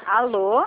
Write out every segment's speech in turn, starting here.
Alô?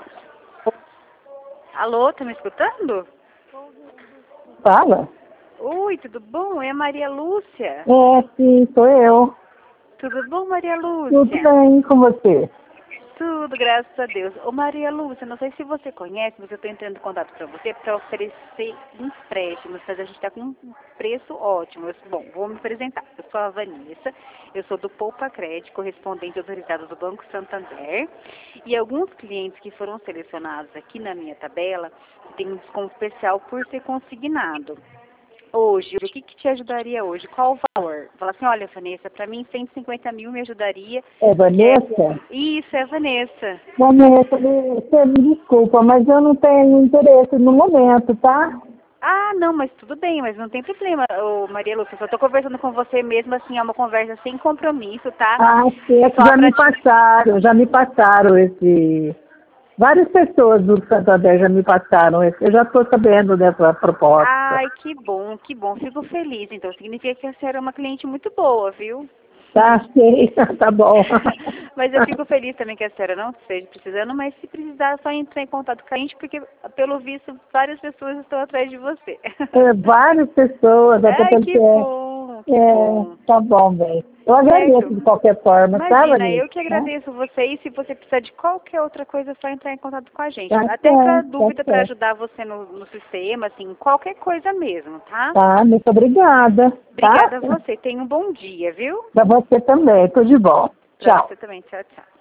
Alô, tá me escutando? Fala. Oi, tudo bom? É a Maria Lúcia. Sim, sou eu. Tudo bom, Maria Tudo Lúcia? bem com você? Tudo, graças a Deus. Ô, Maria Lúcia, não sei se você conhece, mas eu estou entrando em contato para você para oferecer empréstimos, mas a gente está com um preço ótimo. Bom, vou me apresentar. Eu sou a Vanessa, eu sou do Poupa Crédito, correspondente autorizado do Banco Santander, e alguns clientes que foram selecionados aqui na minha tabela têm um desconto especial por ser consignado. Hoje, o que te ajudaria hoje? Qual o valor? Fala assim, olha, Vanessa, para mim 150 mil me ajudaria. É Vanessa? Isso, é a Vanessa. Vanessa, você me desculpa, mas eu não tenho interesse no momento, tá? Ah, não, mas tudo bem, mas não tem problema, ô, Maria Lúcia. Eu só tô conversando com você mesmo, assim, é uma conversa sem compromisso, tá? É que Só pra já me passaram esse... Várias pessoas do Santander já me passaram esse. Eu já estou sabendo dessa proposta. Ai, que bom, que bom. Fico feliz, então. Significa que a senhora é uma cliente muito boa, viu? Tá, sei, tá bom. Mas eu fico feliz também que a senhora não esteja precisando, mas se precisar, é só entrar em contato com a gente, porque, pelo visto, várias pessoas estão atrás de você. Várias pessoas, até Ai, porque... que bom, que bom. Tá bom, bem. Eu agradeço de Certo? qualquer forma, tá, Imagina, Vanessa? eu que agradeço você e se você precisar de qualquer outra coisa, é só entrar em contato com a gente. Tá Até para certo, tá dúvida, para certo. ajudar você no sistema, assim, qualquer coisa mesmo, tá? Tá, muito obrigada, tá? Obrigada a você. Tenha um bom dia, viu? Pra você também, tudo de bom. Para Tchau. você também. Tchau, tchau.